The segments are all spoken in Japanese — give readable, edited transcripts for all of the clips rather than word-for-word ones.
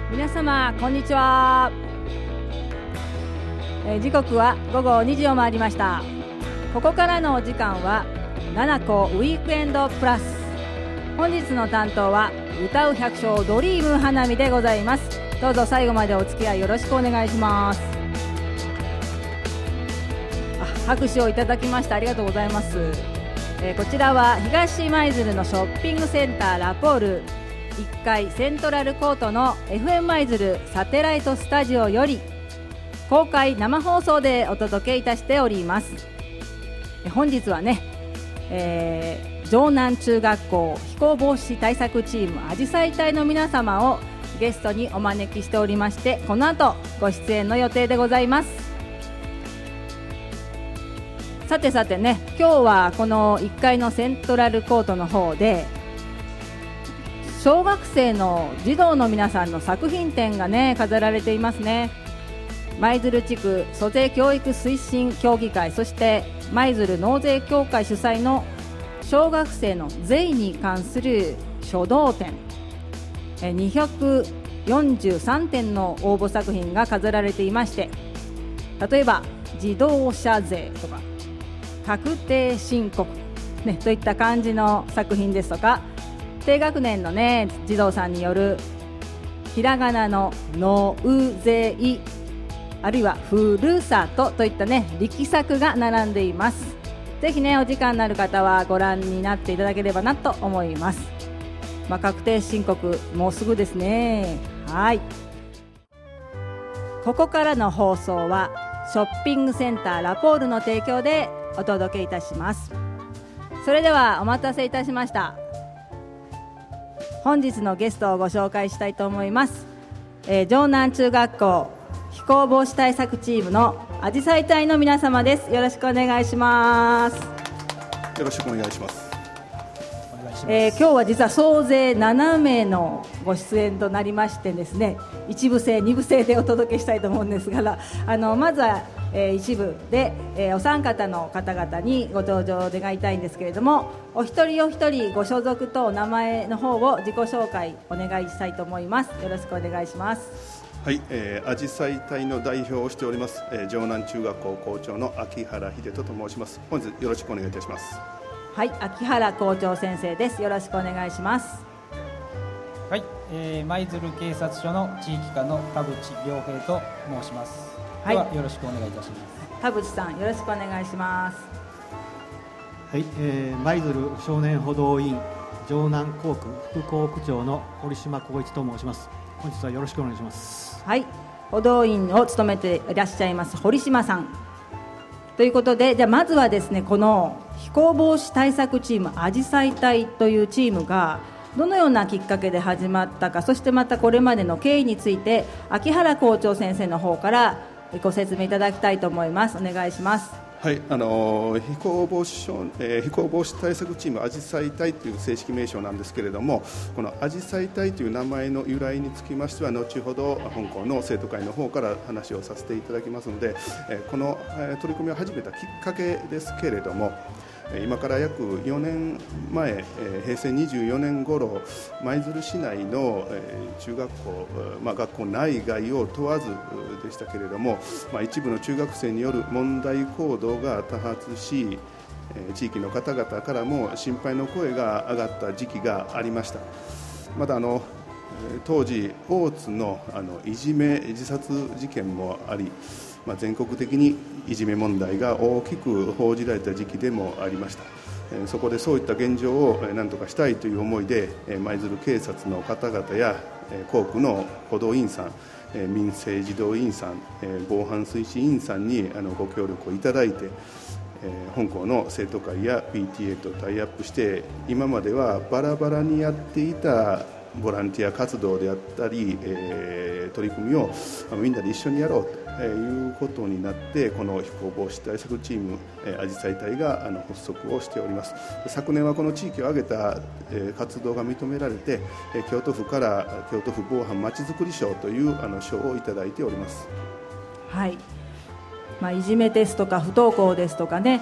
皆様こんにちは。時刻は午後2時を回りました。ここからのお時間は7個ウィークエンドプラス。本日の担当は歌う百姓ドリーム花見でございます。どうぞ最後までお付き合いよろしくお願いします。拍手をいただきましてありがとうございます。こちらは東舞鶴のショッピングセンターラポール1階セントラルコートの FM 舞鶴サテライトスタジオより公開生放送でお届けいたしております。本日はね、城南中学校非行防止対策チームあじさい隊の皆様をゲストにお招きしておりまして、この後ご出演の予定でございます。さてさてね、今日はこの1階のセントラルコートの方で小学生の児童の皆さんの作品展がね飾られていますね。舞鶴地区租税教育推進協議会、そして舞鶴納税協会主催の小学生の税に関する書道展、243点の応募作品が飾られていまして、例えば自動車税とか確定申告、といった感じの作品ですとか、低学年のね児童さんによるひらがなの納税、あるいはふるさとといったね力作が並んでいます。ぜひねお時間のある方はご覧になっていただければなと思います。確定申告もうすぐですね。はい、ここからの放送はショッピングセンターラポールの提供でお届けいたします。それではお待たせいたしました。本日のゲストをご紹介したいと思います。城南中学校非行防止対策チームのあじさい隊の皆様です。よろしくお願いします。 よろしくお願いします。 今日は実は総勢7名のご出演となりましてですね、1部制2部制でお届けしたいと思うんですが、まずは、一部で、お三方の方々にご登場願いたいんですけれども、お一人お一人ご所属とお名前の方を自己紹介お願いしたいと思います。よろしくお願いします。 はい、あじさい隊の代表をしております、城南中学校校長の秋原秀人と申します。本日よろしくお願いいたします。 はい、秋原校長先生です。よろしくお願いします。 はい、舞鶴警察署の地域課の田淵良平と申します。 はい、 ではよろしくお願いいたします。 田淵さんよろしくお願いします。 はい、舞鶴少年補導員城南校区副校区長の堀島光一と申します。本日はよろしくお願いします。 はい、補導員を務めていらっしゃいます堀島さんということで、じゃあまずはですね、この非行防止対策チームあじさい隊というチームがどのようなきっかけで始まったか、そしてまたこれまでの経緯について秋原校長先生の方からご説明いただきたいと思います。お願いします。 はい、非行防止対策チームあじさい隊という正式名称なんですけれども、このあじさい隊という名前の由来につきましては後ほど本校の生徒会の方から話をさせていただきますので、この取り組みを始めたきっかけですけれども、今から約4年前、平成24年頃舞鶴市内の中学校、学校内外を問わずでしたけれども、一部の中学生による問題行動が多発し、地域の方々からも心配の声が上がった時期がありました。また当時大津のいじめ自殺事件もあり、全国的にいじめ問題が大きく報じられた時期でもありました。そこでそういった現状を何とかしたいという思いで舞鶴警察の方々や校区の補導員さん、民生児童員さん、防犯推進員さんにご協力をいただいて、本校の生徒会や PTA とタイアップして、今まではバラバラにやっていたボランティア活動であったり、取り組みをみんなで一緒にやろうということになって、この非行防止対策チームあじさい隊が発足をしております。昨年はこの地域を挙げた活動が認められて、京都府から京都府防犯まちづくり賞という賞をいただいております。 はい、いじめですとか不登校ですとかね、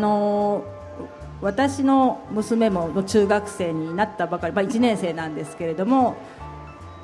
私の娘も中学生になったばかり、1年生なんですけれども、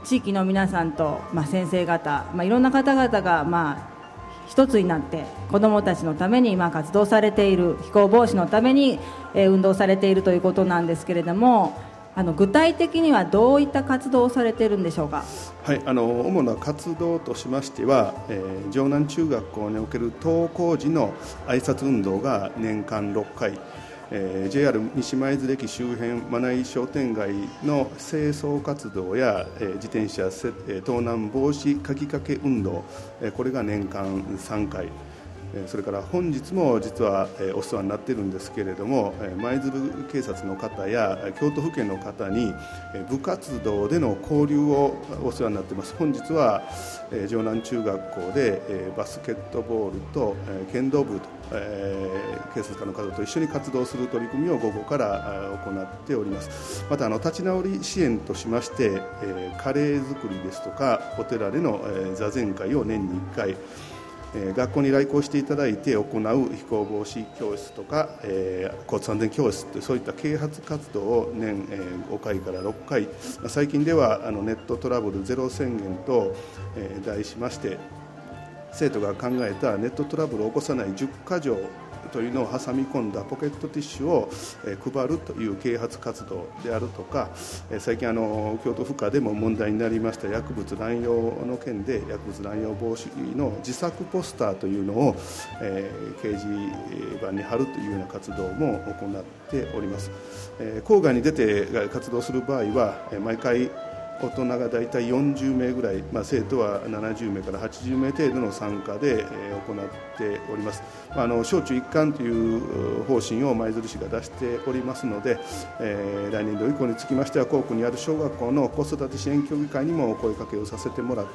地域の皆さんと、先生方、いろんな方々が、一つになって子どもたちのために活動されている、非行防止のために、運動されているということなんですけれども、具体的にはどういった活動をされているんでしょうか。 はい、主な活動としましては、城南中学校における登校時の挨拶運動が年間6回、JR 西舞鶴駅周辺真名井商店街の清掃活動や、自転車盗難防止かきかけ運動、これが年間3回、それから本日も実はお世話になっているんですけれども、舞鶴警察の方や京都府警の方に部活動での交流をお世話になっています。本日は城南中学校でバスケットボールと剣道部と警察官の方と一緒に活動する取り組みを午後から行っております。また立ち直り支援としまして、カレー作りですとかお寺での座禅会を年に1回、学校に来校していただいて行う非行防止教室とか、交通安全教室というそういった啓発活動を年5回から6回、最近ではネットトラブルゼロ宣言と題しまして、生徒が考えたネットトラブルを起こさない10か条というのを挟み込んだポケットティッシュを配るという啓発活動であるとか、最近京都府下でも問題になりました薬物乱用の件で薬物乱用防止の自作ポスターというのを掲示板に貼るというような活動も行っております。郊外に出て活動する場合は毎回大人がだいたい40名ぐらい、生徒は70名から80名程度の参加で行っております。小中一貫という方針を舞鶴市が出しておりますので、来年度以降につきましては校区にある小学校の子育て支援協議会にもお声かけをさせてもらって、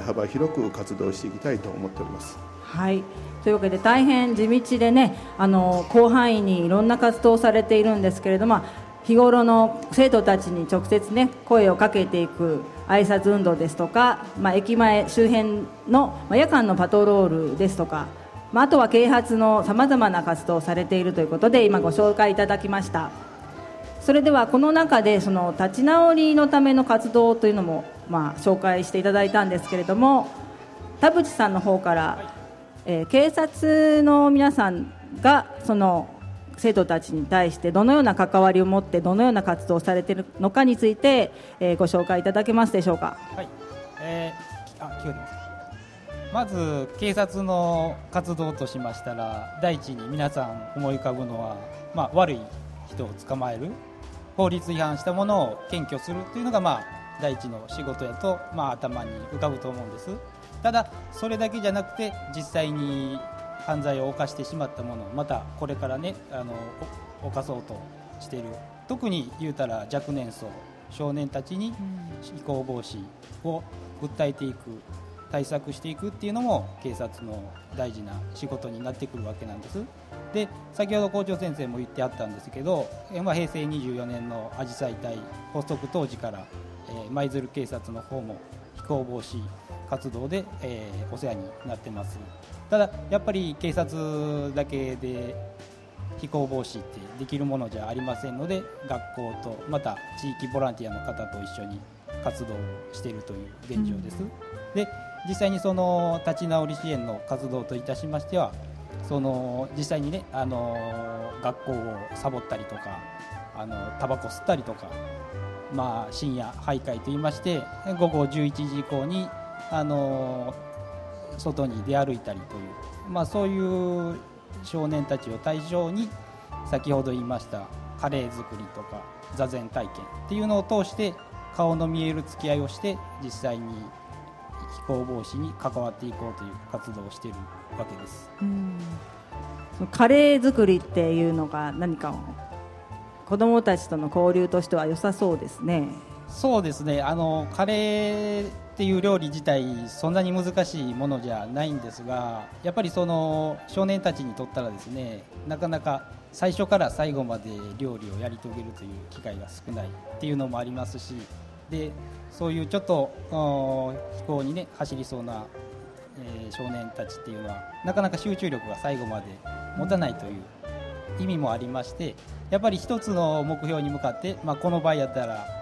幅広く活動していきたいと思っております。 はい、というわけで大変地道でね、広範囲にいろんな活動をされているんですけれども、日頃の生徒たちに直接ね声をかけていく挨拶運動ですとか、駅前周辺の夜間のパトロールですとか、あとは啓発のさまざまな活動をされているということで今ご紹介いただきました。それではこの中でその立ち直りのための活動というのも紹介していただいたんですけれども、田淵さんの方から、警察の皆さんがその生徒たちに対してどのような関わりを持ってどのような活動をされているのかについて、ご紹介いただけますでしょうか。 はい、聞こえてます。まず警察の活動としましたら、第一に皆さん思い浮かぶのは、悪い人を捕まえる、法律違反したものを検挙するというのが、第一の仕事やと、頭に浮かぶと思うんです。ただそれだけじゃなくて、実際に犯罪を犯してしまったもの、またこれからね犯そうとしている、特に言うたら若年層少年たちに非行防止を訴えていく、対策していくっていうのも警察の大事な仕事になってくるわけなんです。で、先ほど校長先生も言ってあったんですけど、平成24年のあじさい隊発足当時から、舞鶴警察の方も非行防止活動で、お世話になってます。ただやっぱり警察だけで非行防止ってできるものじゃありませんので、学校とまた地域ボランティアの方と一緒に活動をしているという現状です。で、実際にその立ち直り支援の活動といたしましては、その実際にね、学校をサボったりとか、タバコ吸ったりとか、深夜徘徊といいまして、午後11時以降に外に出歩いたりという、そういう少年たちを対象に、先ほど言いましたカレー作りとか座禅体験っていうのを通して顔の見える付き合いをして、実際に非行防止に関わっていこうという活動をしているわけです。 カレー作りっていうのが何か子どもたちとの交流としては良さそうですね。 そうですね、カレーっていう料理自体そんなに難しいものじゃないんですが、やっぱりその少年たちにとったらですね、なかなか最初から最後まで料理をやり遂げるという機会が少ないっていうのもありますし、でそういうちょっと非行にね走りそうな、少年たちっていうのはなかなか集中力が最後まで持たないという意味もありまして、やっぱり一つの目標に向かって、この場合やったら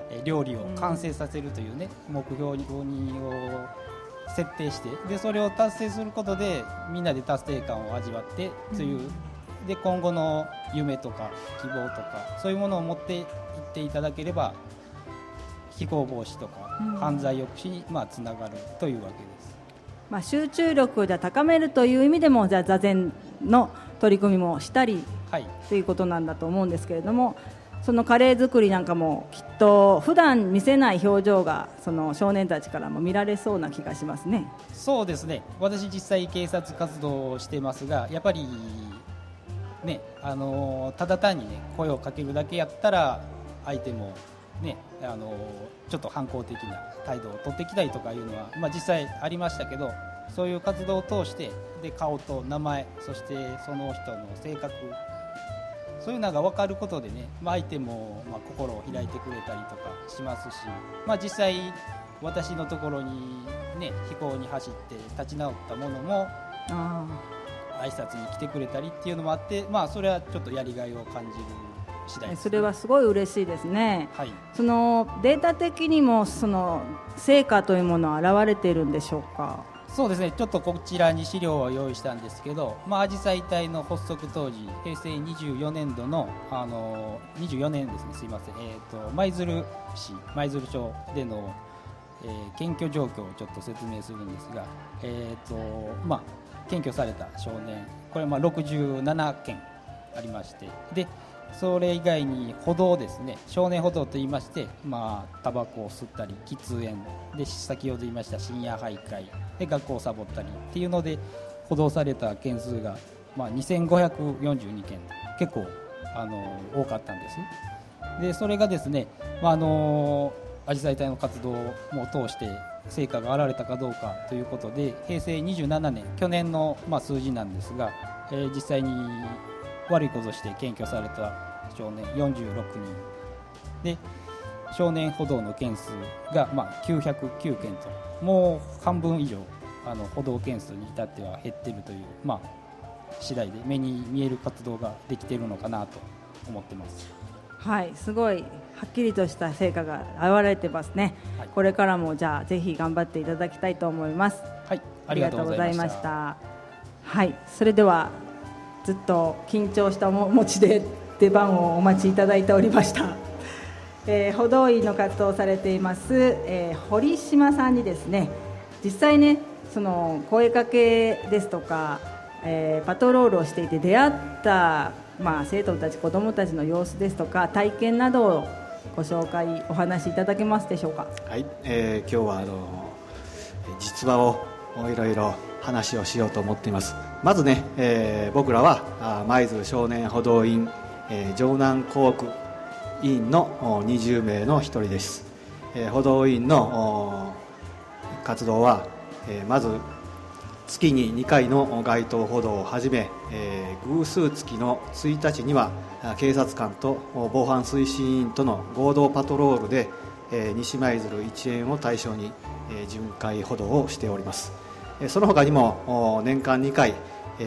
料理を完成させるというね、目標を設定して、でそれを達成することでみんなで達成感を味わってという、で今後の夢とか希望とかそういうものを持っていっていただければ非行防止とか犯罪抑止につながるというわけです。 集中力を高めるという意味でもじゃあ座禅の取り組みもしたり、ということなんだと思うんですけれども、そのカレー作りなんかもきっと普段見せない表情がその少年たちからも見られそうな気がしますね。 そうですね、私実際警察活動をしていますが、やっぱりね、ただ単にね声をかけるだけやったら相手もね、ちょっと反抗的な態度を取ってきたりとかいうのは、実際ありましたけど、そういう活動を通してで顔と名前、そしてその人の性格、そういうのが分かることでね、相手も心を開いてくれたりとかしますし、実際私のところにね非行に走って立ち直ったものも挨拶に来てくれたりっていうのもあって、それはちょっとやりがいを感じる次第ですね。 それはすごい嬉しいですね。そのデータ的にもその成果というものは現れているんでしょうか。 そうですね、ちょっとこちらに資料を用意したんですけど、あじさい隊の発足当時平成24年度の24年ですね、すいません、舞鶴市舞鶴町での、検挙状況をちょっと説明するんですが、検挙された少年、これ67件ありまして、でそれ以外に歩道ですね、少年歩道といいまして、タバコを吸ったり喫煙で、先ほど言いました深夜徘徊で学校をサボったりっていうので補導された件数が、2542件、結構多かったんです。でそれがですね、あじさい隊の活動も通して成果が現れたかどうかということで、平成27年去年の数字なんですが、実際に悪いことして検挙された少年46人で、少年補導の件数が909件と、もう半分以上補導件数に至っては減っているという、次第で目に見える活動ができているのかなと思ってます。 はい、すごいはっきりとした成果が現れてますね。これからもじゃあぜひ頑張っていただきたいと思います。 ありがとうございました。 はい、それではずっと緊張した面持ちで出番をお待ちいただいておりました、歩道員の活動をされています、堀島さんにですね、実際ねその声かけですとか、パトロールをしていて出会った、生徒たち子どもたちの様子ですとか体験などをご紹介お話しいただけますでしょうか。 はい、今日は実話をいろいろ話をしようと思っています。まずね、僕らは舞鶴少年歩道員、城南校区委員の20名の一人です。歩道員の活動は、まず月に2回の街頭歩道をはじめ、偶数月の1日には警察官と防犯推進員との合同パトロールで、西舞鶴一円を対象に、巡回歩道をしております。その他にも年間2回、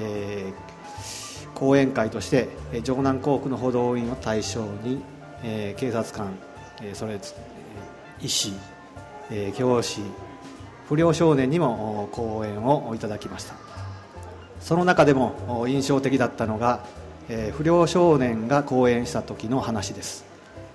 講演会として城南校区の歩道員を対象に、警察官、それ医師、教師、不良少年にも講演をいただきました。その中でも印象的だったのが、不良少年が講演した時の話です。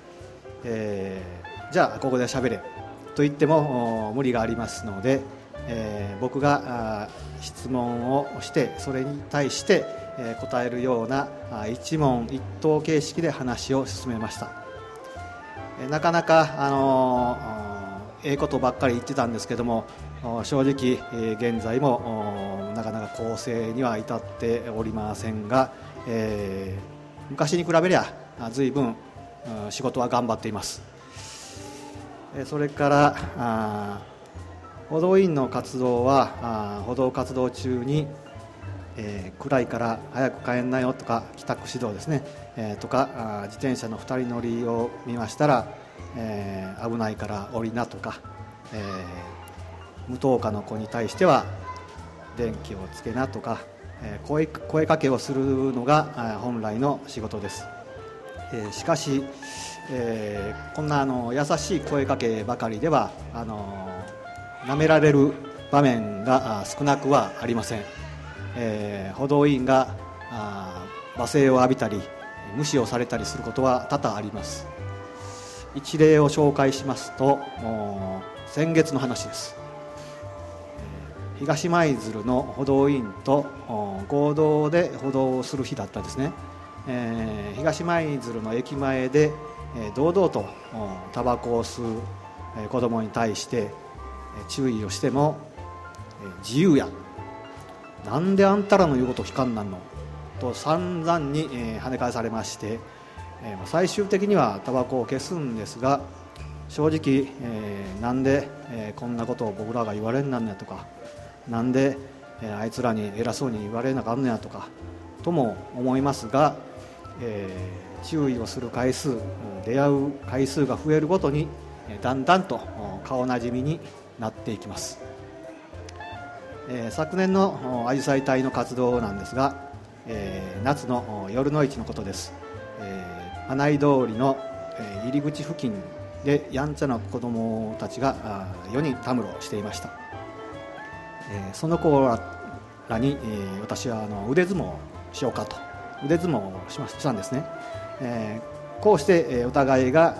じゃあここで喋れと言っても無理がありますので、僕が質問をしてそれに対して答えるような一問一答形式で話を進めました。なかなかことばっかり言ってたんですけども、正直現在もなかなか構成には至っておりませんが、昔に比べりゃ随分仕事は頑張っています。それから歩道員の活動は歩道活動中に、暗いから早く帰んなよとか帰宅指導ですね、とか自転車の2人乗りを見ましたら、危ないから降りなとか、無灯火の子に対しては電気をつけなとか、声かけをするのが本来の仕事です。 しかし、こんな優しい声かけばかりでは舐められる場面が少なくはありません。補導員が罵声を浴びたり無視をされたりすることは多々あります。一例を紹介しますと、先月の話です。東舞鶴の補導員と合同で補導をする日だったんですね。東舞鶴の駅前で堂々とタバコを吸う子供に対して注意をしても、自由や、なんであんたらの言うこと聞かんなんのと散々に跳ね返されまして、最終的にはタバコを消すんですが、正直なんでこんなことを僕らが言われんなんのやとか、なんであいつらに偉そうに言われなかんのやとかとも思いますが、注意をする回数、出会う回数が増えるごとにだんだんと顔なじみになっていきます。昨年のあじさい隊の活動なんですが、夏の夜の市のことです。花井通りの入り口付近でやんちゃな子どもたちが4人たむろしていました。その子らに私は腕相撲をしようかと腕相撲をしたんですね。こうしてお互いが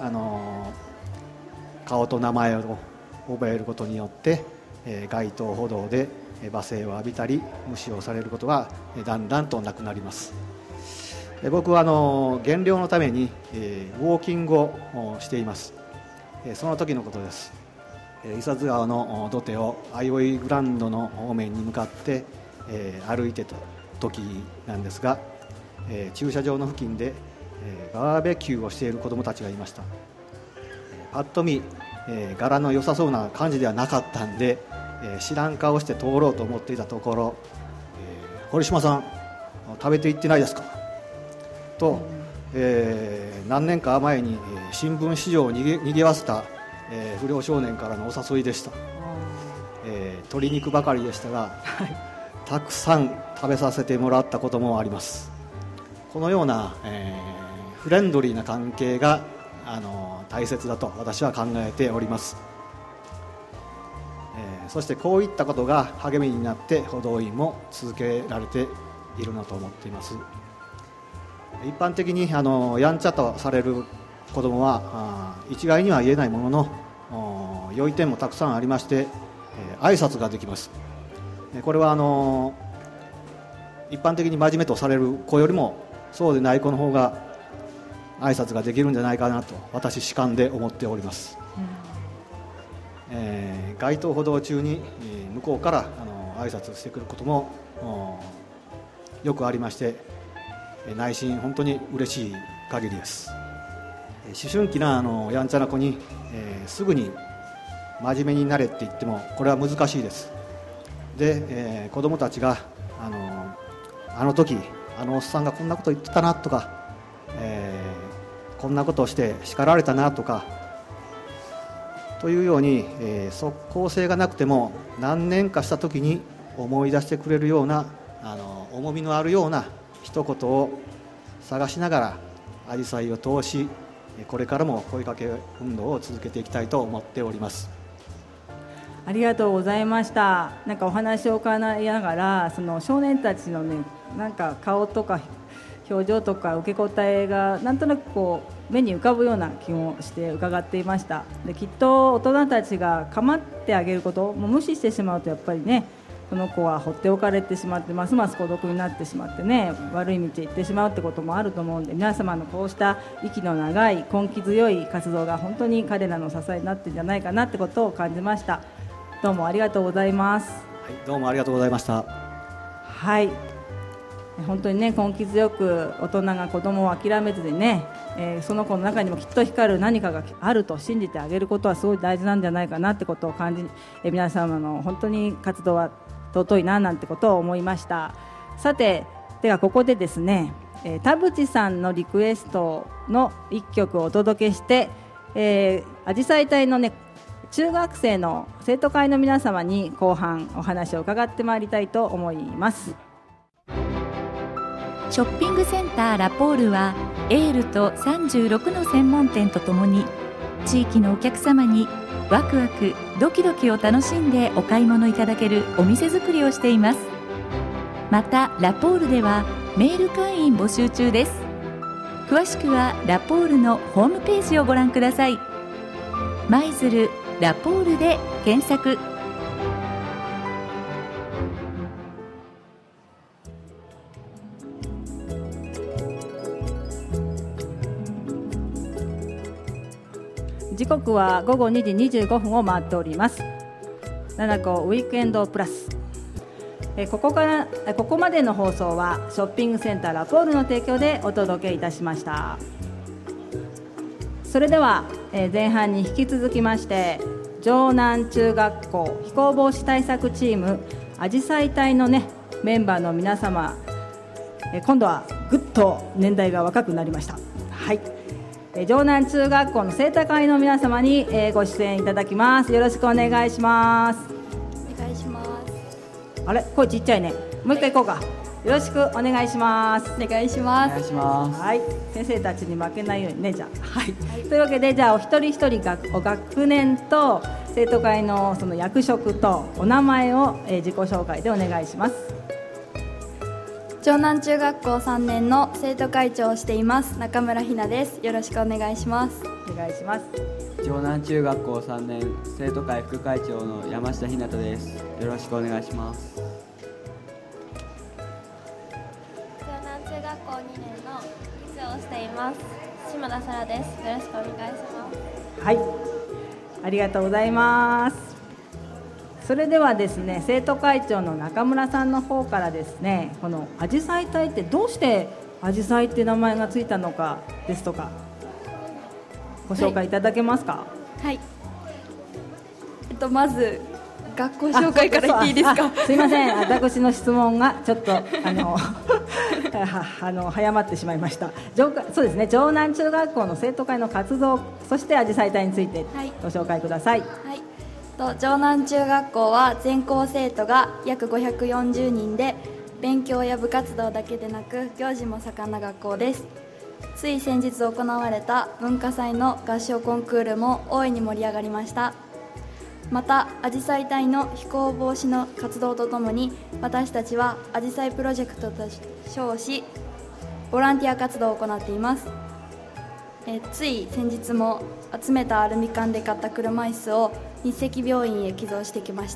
顔と名前を覚えることによって街頭歩道で罵声を浴びたり無視をされることがだんだんとなくなります。僕は減量のためにウォーキングをしています。その時のことです。伊佐津川の土手を相生グランドの方面に向かって歩いてた時なんですが、駐車場の付近でバーベキューをしている子どもたちがいました。パッと見柄の良さそうな感じではなかったんで、知らん顔して通ろうと思っていたところ、堀島さん食べていってないですかと、何年か前に新聞市場をにぎわせた、不良少年からのお誘いでした。鶏肉ばかりでしたが、たくさん食べさせてもらったこともあります。このような、フレンドリーな関係が大切だと私は考えております。そしてこういったことが励みになって補導員も続けられているなと思っています。一般的にやんちゃとされる子どもは一概には言えないものの良い点もたくさんありまして、挨拶ができます。これは一般的に真面目とされる子よりもそうでない子の方が挨拶ができるんじゃないかなと私主観で思っております。街頭歩道中に向こうから挨拶してくることもよくありまして、内心本当に嬉しい限りです。思春期なやんちゃな子に、すぐに真面目になれって言ってもこれは難しいです。で、子供たちがあの時おっさんがこんなこと言ってたなとか、こんなことをして叱られたなとかというように、即効性がなくても何年かした時に思い出してくれるような重みのあるような一言を探しながらあじさいを通し、これからも声かけ運動を続けていきたいと思っております。 ありがとうございました。なんかお話を伺いながら、その少年たちのね、なんか顔とか表情とか受け答えがなんとなくこう目に浮かぶような気もして伺っていました。で、きっと大人たちが構ってあげること、もう無視してしまうとやっぱりね、この子は放っておかれてしまってますます孤独になってしまってね、悪い道へ行ってしまうってこともあると思うんで、皆様のこうした息の長い根気強い活動が本当に彼らの支えになってるんじゃないかなってことを感じました。どうもありがとうございます。 はい、どうもありがとうございました。 はい、本当にね、根気強く大人が子供を諦めずにね、その子の中にもきっと光る何かがあると信じてあげることはすごい大事なんじゃないかなってことを感じ、皆様の本当に活動は尊いななんてことを思いました。さて、ではここでですね、田淵さんのリクエストの一曲をお届けして、あじさい隊のね、中学生の生徒会の皆様に後半お話を伺ってまいりたいと思います。 ショッピングセンターラポールはエールと36の専門店とともに地域のお客様にワクワクドキドキを楽しんでお買い物いただけるお店作りをしています。またラポールではメール会員募集中です。詳しくはラポールのホームページをご覧ください。舞鶴ラポールで検索。 時刻は午後2時25分を回っております。7個ウィークエンドプラス。ここまでの放送はショッピングセンターラポールの提供でお届けいたしました。それでは前半に引き続きまして城南中学校非行防止対策チームあじさい隊のねメンバーの皆様、今度はぐっと年代が若くなりました。はい、城南中学校の生徒会の皆様にご出演いただきます。よろしくお願いします。 お願いします。 あれ、声ちっちゃいね。もう一回行こうか。よろしくお願いします。 お願いします。 お願いします。 はい、先生たちに負けないようにね。じゃあ、はい、というわけでじゃあお一人一人お学年と生徒会のその役職とお名前を自己紹介でお願いします。 城南中学校3年の生徒会長をしています中村ひなです。よろしくお願いします。 お願いします。 城南中学校3年生徒会副会長の山下ひなたです。よろしくお願いします。 城南中学校2年の理事をしています島田沙羅です。よろしくお願いします。 はい、ありがとうございます。それではですね、生徒会長の中村さんの方からですね、このあじさい隊ってどうしてあじさいって名前がついたのかですとかご紹介いただけますか。 はい、まず学校紹介から言っていいですか。 すいません、私の質問がちょっと早まってしまいました。そうですね、城南中学校の生徒会の活動、そしてあじさい隊についてご紹介ください。 はい、城南中学校は全校生徒が約540人で、勉強や部活動だけでなく行事も盛んな学校です。つい先日行われた文化祭の合唱コンクールも大いに盛り上がりました。またあじさい隊の非行防止の活動とともに、私たちはあじさいプロジェクトと称しボランティア活動を行っています。つい先日も集めたアルミ缶で買った車椅子を日赤病院へ寄贈してきました。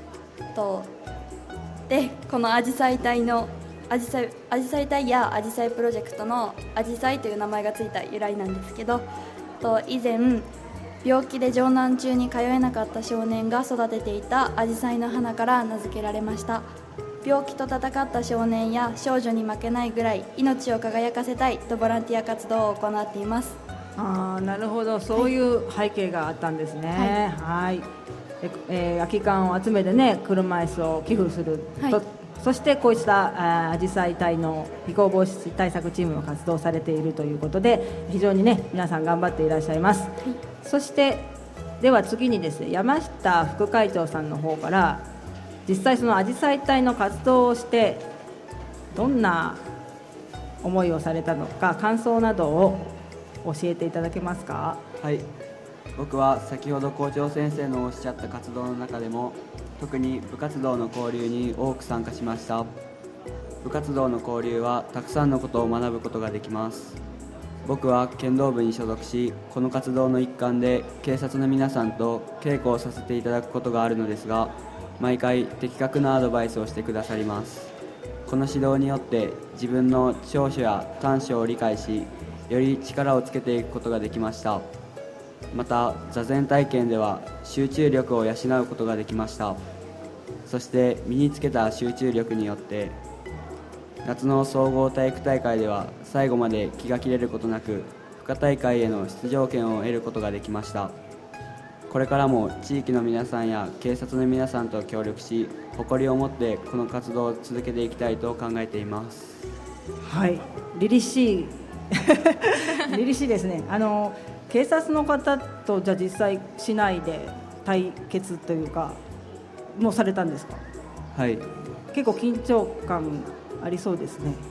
でこのあじさい隊のあじさい隊やあじさいプロジェクトのあじさいという名前がついた由来なんですけど、以前病気で城南中に通えなかった少年が育てていたあじさいの花から名付けられました。病気と闘った少年や少女に負けないぐらい命を輝かせたいとボランティア活動を行っています。 なるほど、そういう背景があったんですね。はい、空き缶を集めてね、車椅子を寄付すると、はい、そしてこうしたあじさい隊の非行防止対策チームの活動をされているということで、非常にね皆さん頑張っていらっしゃいます。はい、そしてでは次にですね、山下副会長さんの方から実際そのあじさい隊の活動をしてどんな思いをされたのか、感想などを教えていただけますか。 はい、僕は先ほど校長先生のおっしゃった活動の中でも特に部活動の交流に多く参加しました。部活動の交流はたくさんのことを学ぶことができます。僕は剣道部に所属し、この活動の一環で警察の皆さんと稽古をさせていただくことがあるのですが、毎回的確なアドバイスをしてくださります。この指導によって自分の長所や短所を理解し、より力をつけていくことができました。また座禅体験では集中力を養うことができました。そして身につけた集中力によって夏の総合体育大会では最後まで気が切れることなく付加大会への出場権を得ることができました。これからも地域の皆さんや警察の皆さんと協力し、誇りを持ってこの活動を続けていきたいと考えています。 はい、凛々しい凛々しいですね。警察の方とじゃあ実際市内で対決というかもうされたんですか。 はい、 結構緊張感ありそうですね。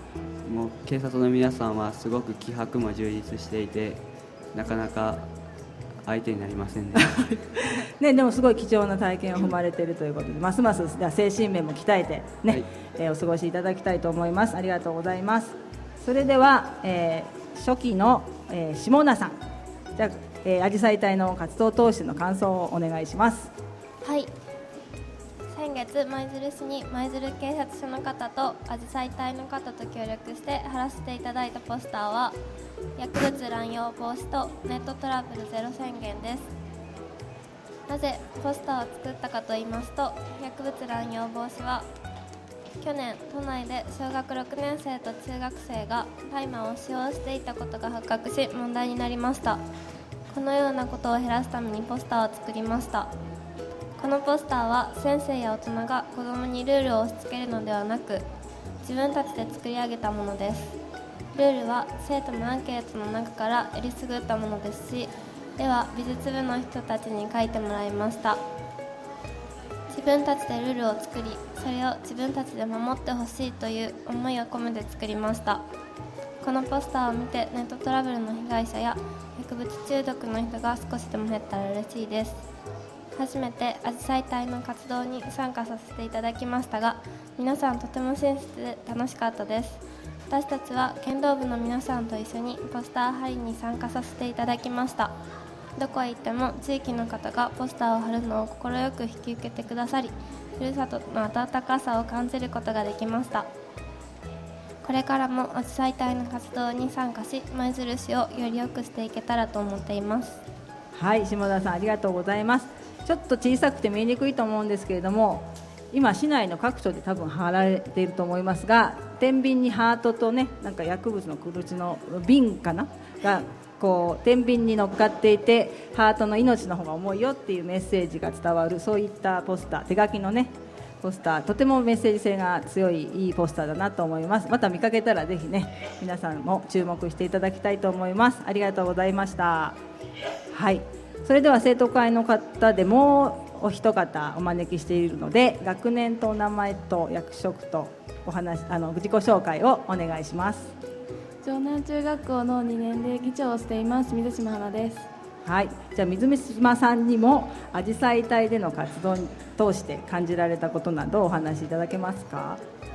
もう警察の皆さんはすごく気迫も充実していて、なかなか相手になりませんね。 ね、でもすごい貴重な体験を踏まれているということで、ますます精神面も鍛えてね、お過ごしいただきたいと思います。ありがとうございます。それでは、初期の、下田さん、じゃあ、あじさい隊の活動を通しての感想をお願いします。 はい、先月舞鶴市に舞鶴警察署の方とあじさい隊の方と協力して貼らせていただいたポスターは、薬物乱用防止とネットトラブルゼロ宣言です。なぜポスターを作ったかと言いますと、薬物乱用防止は去年都内で小学6年生と中学生が大麻を使用していたことが発覚し問題になりました。このようなことを減らすためにポスターを作りました。このポスターは先生や大人が子どもにルールを押し付けるのではなく、自分たちで作り上げたものです。ルールは生徒のアンケートの中からえりすぐったものですし、絵は美術部の人たちに描いてもらいました。自分たちでルールを作り、それを自分たちで守ってほしいという思いを込めて作りました。このポスターを見てネットトラブルの被害者や薬物中毒の人が少しでも減ったら嬉しいです。初めてあじさい隊の活動に参加させていただきましたが、皆さんとても親切で楽しかったです。私たちは剣道部の皆さんと一緒にポスター貼りに参加させていただきました。どこへ行っても地域の方がポスターを貼るのを快く引き受けてくださり、ふるさとの温かさを感じることができました。これからもあじさい隊の活動に参加し、舞鶴市をより良くしていけたらと思っています。 はい、下田さんありがとうございます。ちょっと小さくて見えにくいと思うんですけれども、今市内の各所で多分貼られていると思いますが、天秤にハートとね、なんか薬物の口の瓶かながこう天秤に乗っかっていて、ハートの命の方が重いよっていうメッセージが伝わる、そういったポスター、手書きのねポスター、とてもメッセージ性が強いいいポスターだなと思います。また見かけたらぜひね、皆さんも注目していただきたいと思います。ありがとうございました。はい、それでは生徒会の方でもお一方お招きしているので、学年とお名前と役職とお話、自己紹介をお願いします。 城南中学校の2年で議長をしています水島花です。 はい、じゃあ水島さんにもあじさい隊での活動に通して感じられたことなどお話しいただけますか。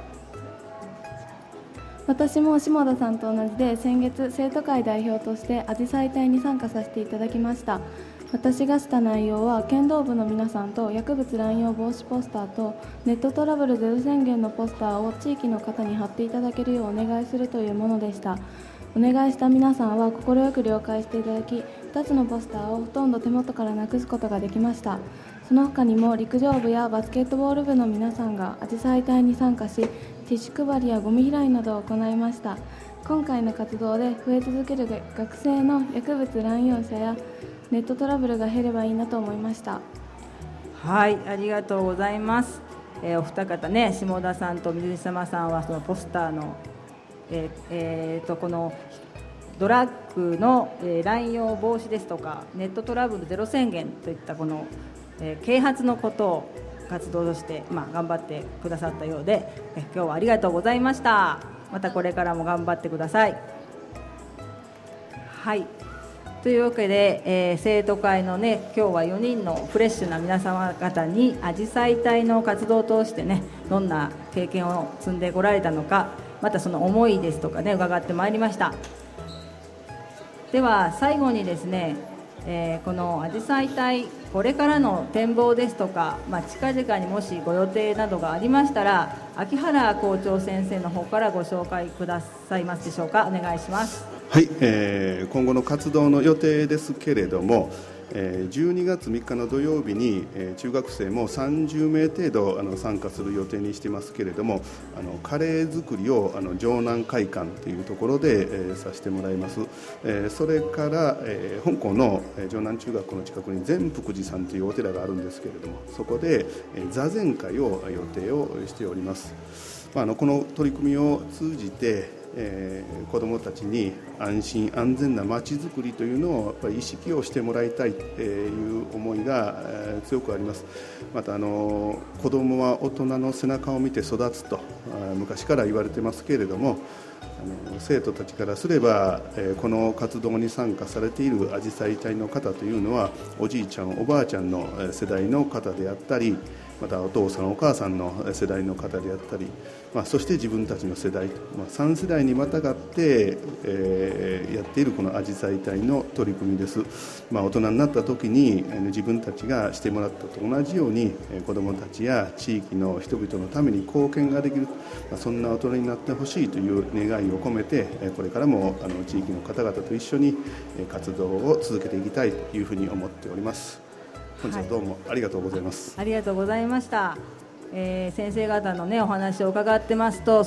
私も下田さんと同じで先月生徒会代表としてあじさい隊に参加させていただきました。私がした内容は剣道部の皆さんと薬物乱用防止ポスターとネットトラブルゼロ宣言のポスターを地域の方に貼っていただけるようお願いするというものでした。お願いした皆さんは快く了解していただき、2つのポスターをほとんど手元からなくすことができました。その他にも陸上部やバスケットボール部の皆さんがあじさい隊に参加し、ティッシュ配りやゴミ拾いなどを行いました。今回の活動で増え続ける学生の薬物乱用者やネットトラブルが減ればいいなと思いました。 はい、ありがとうございます。お二方ね、下田さんと水島さんはそのポスターの、このドラッグの、乱用防止ですとかネットトラブルゼロ宣言といったこの、啓発のことを活動として、頑張ってくださったようで、今日はありがとうございました。またこれからも頑張ってください。はい、というわけで、生徒会のね、今日は4人のフレッシュな皆様方にあじさい隊の活動を通してね、どんな経験を積んでこられたのか、またその思いですとかね、伺ってまいりました。では最後にですね、このあじさい隊これからの展望ですとか、近々にもしご予定などがありましたら、秋原校長先生の方からご紹介くださいますでしょうか。お願いします。 はい、今後の活動の予定ですけれども、12月3日の土曜日に、中学生も30名程度参加する予定にしていますけれども、カレー作りを城南会館というところで、させてもらいます。それから、本校の城南中学校の近くに善福寺さんというお寺があるんですけれども、そこで座禅会を予定をしております。この取り組みを通じて子どもたちに安心安全なまちづくりというのをやっぱり意識をしてもらいたいという思いが強くあります。また子どもは大人の背中を見て育つと昔から言われてますけれども、 生徒たちからすれば、この活動に参加されているあじさい隊の方というのはおじいちゃんおばあちゃんの世代の方であったり、またお父さんお母さんの世代の方であったり、そして自分たちの世代、3世代にまたがって、やっているこのあじさい隊の取り組みです。大人になった時に自分たちがしてもらったと同じように子どもたちや地域の人々のために貢献ができる、そんな大人になってほしいという願いを込めて、これからも地域の方々と一緒に活動を続けていきたいというふうに思っております。本日はどうもありがとうございます。 ありがとうございました。先生方のねお話を伺ってますと、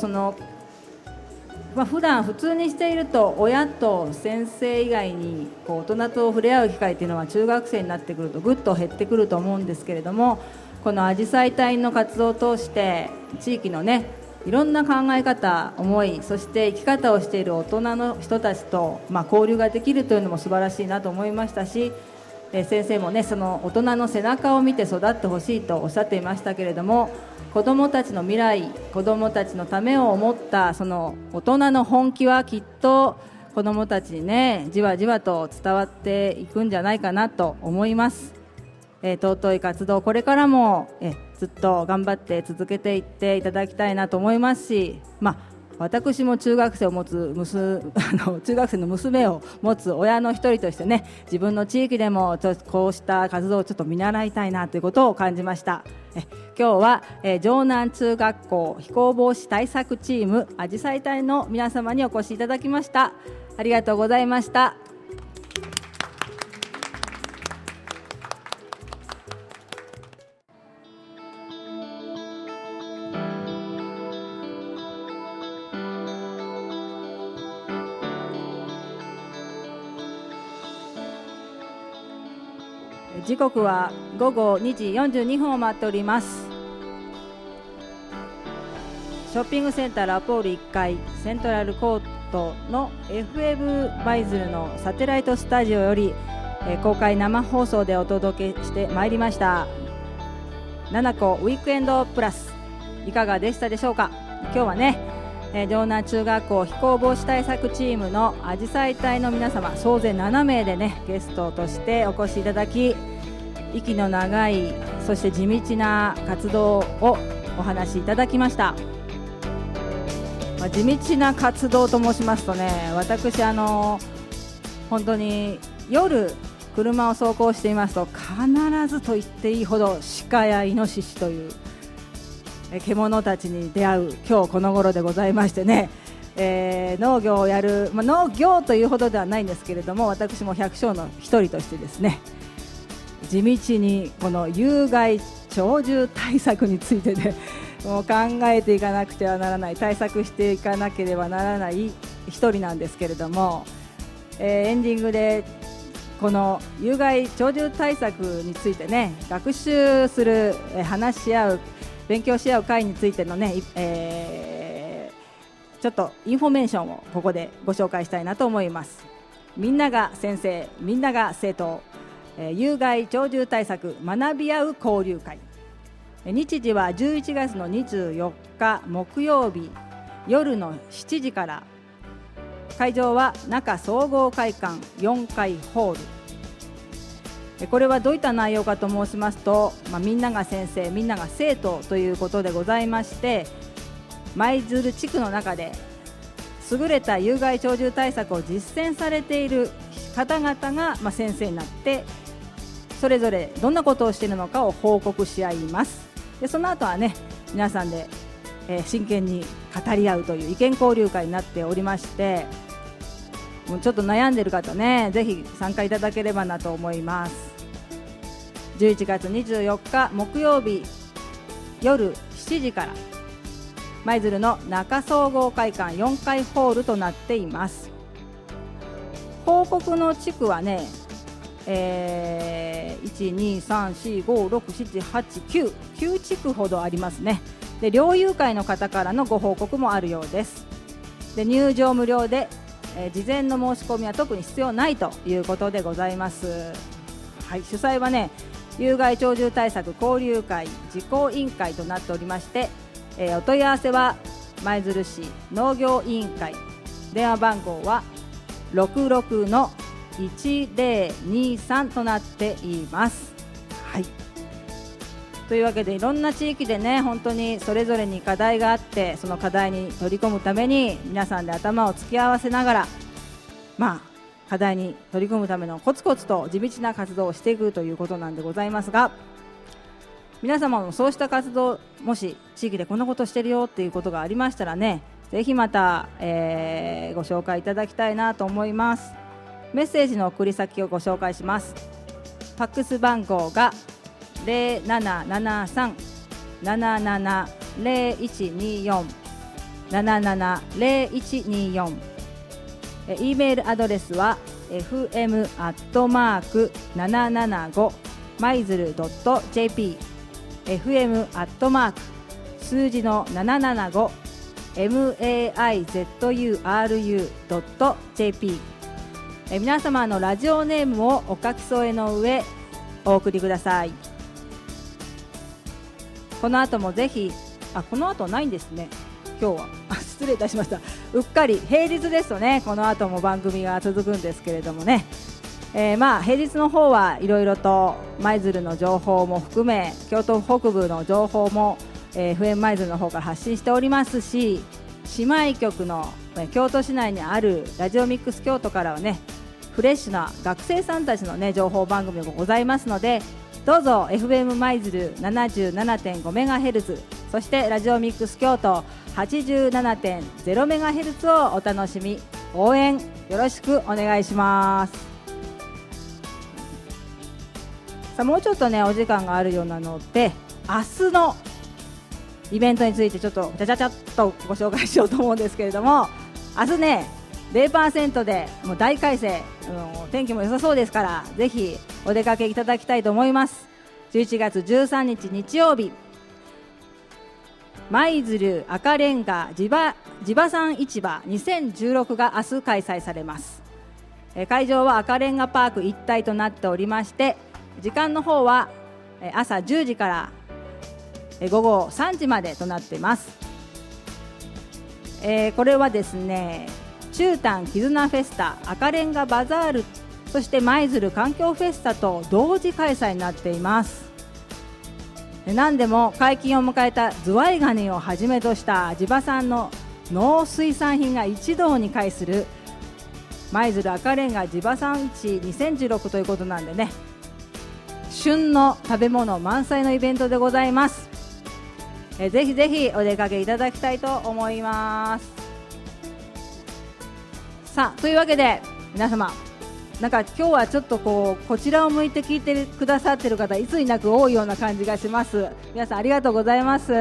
普段普通にしていると親と先生以外に大人と触れ合う機会というのは中学生になってくるとぐっと減ってくると思うんですけれども、このあじさい隊の活動を通して地域のねいろんな考え方、思い、そして生き方をしている大人の人たちと、交流ができるというのも素晴らしいなと思いましたし、先生もねその大人の背中を見て育ってほしいとおっしゃっていましたけれども、子どもたちの未来、子どもたちのためを思ったその大人の本気はきっと子どもたちにねじわじわと伝わっていくんじゃないかなと思います。尊い活動、これからもずっと頑張って続けていっていただきたいなと思いますし、私も中学生の娘を持つ親の一人としてね、自分の地域でもこうした活動をちょっと見習いたいなということを感じました。今日は城南中学校非行防止対策チームあじさい隊の皆様にお越しいただきました。ありがとうございました。時刻は午後2時42分を回っております。ショッピングセンターラポール1階セントラルコートの FM 舞鶴のサテライトスタジオより公開生放送でお届けしてまいりました7個ウィークエンドプラス、いかがでしたでしょうか。今日はね城南中学校非行防止対策チームのあじさい隊の皆様総勢7名でねゲストとしてお越しいただき、息の長いそして地道な活動をお話しいただきました。地道な活動と申しますとね、私本当に夜車を走行していますと必ずと言っていいほど鹿やイノシシという獣たちに出会う今日この頃でございましてね、農業をやる、農業というほどではないんですけれども、私も百姓の一人としてですね地道にこの有害鳥獣対策についてねもう考えていかなくてはならない、対策していかなければならない一人なんですけれども、エンディングでこの有害鳥獣対策についてね学習する、話し合う、勉強し合う会についてのね、ちょっとインフォメーションをここでご紹介したいなと思います。みんなが先生、みんなが生徒、有害鳥獣対策学び合う交流会、日時は11月の24日木曜日夜の7時から、会場は中総合会館4階ホール。これはどういった内容かと申しますと、みんなが先生、みんなが生徒ということでございまして、舞鶴地区の中で優れた有害鳥獣対策を実践されている方々が、先生になってそれぞれどんなことをしているのかを報告し合います。でその後はね皆さんで、真剣に語り合うという意見交流会になっておりまして、もうちょっと悩んでいる方ねぜひ参加いただければなと思います。11月24日木曜日夜7時から舞鶴の中総合会館4階ホールとなっています。報告の地区はね、1,2,3,4,5,6,7,8,9 地区ほどありますね。で猟友会の方からのご報告もあるようです。で入場無料で、事前の申し込みは特に必要ないということでございます。はい、主催はね有害鳥獣対策交流会実行委員会となっておりまして、お問い合わせは舞鶴市農業委員会電話番号は66-1023となっています。はい、というわけでいろんな地域でね、本当にそれぞれに課題があって、その課題に取り込むために皆さんで頭を突き合わせながら、課題に取り組むためのコツコツと地道な活動をしていくということなんでございますが、皆様もそうした活動、もし地域でこんなことしてるよっていうことがありましたらね、ぜひまた、ご紹介いただきたいなと思います。メッセージの送り先をご紹介します。ファックス番号が 0773-770124 770124、E メールアドレスは fm@775maizuru.jp fm@ 数字の 775maizuru.jp、皆様のラジオネームをお書き添えの上お送りください。この後もぜひ、この後ないんですね、今日は失礼いたしました。うっかり平日ですとね、この後も番組が続くんですけれどもね、平日の方はいろいろと舞鶴の情報も含め、京都北部の情報も、FM 舞鶴の方から発信しておりますし、姉妹局の京都市内にあるラジオミックス京都からはね、フレッシュな学生さんたちのね情報番組もございますので、どうぞ FM 舞鶴 77.5MHz、 そしてラジオミックス京都 87.0MHz をお楽しみ、応援よろしくお願いします。さあ、もうちょっとねお時間があるようなので、明日のイベントについてちょっとちゃちゃちゃっとご紹介しようと思うんですけれども、明日ね 0% でもう大快晴、天気も良さそうですから、ぜひお出かけいただきたいと思います。11月13日日曜日、舞鶴赤レンガ地場産市場2016が明日開催されます。会場は赤レンガパーク一帯となっておりまして、時間の方は朝10時から午後3時までとなっています。これはですね、中丹絆フェスタ、赤レンガバザール、そして舞鶴環境フェスタと同時開催になっています。何でも解禁を迎えたズワイガニをはじめとした地場産の農水産品が一堂に会する舞鶴赤レンガ地場産市2016ということなんでね、旬の食べ物満載のイベントでございます。ぜひぜひお出かけいただきたいと思います。さあ、というわけで皆様、なんか今日はちょっとこちらを向いて聞いてくださっている方いつになく多いような感じがします。皆さんありがとうございます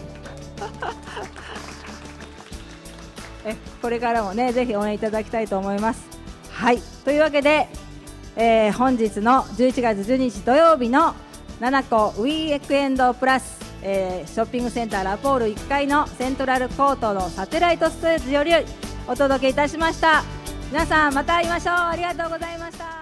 これからもねぜひ応援いただきたいと思います。はい、というわけで、本日の11月12日土曜日の7個ウィークエンドプラス、ショッピングセンターラポール1階のセントラルコートのサテライトステージよりお届けいたしました。皆さんまた会いましょう。ありがとうございました。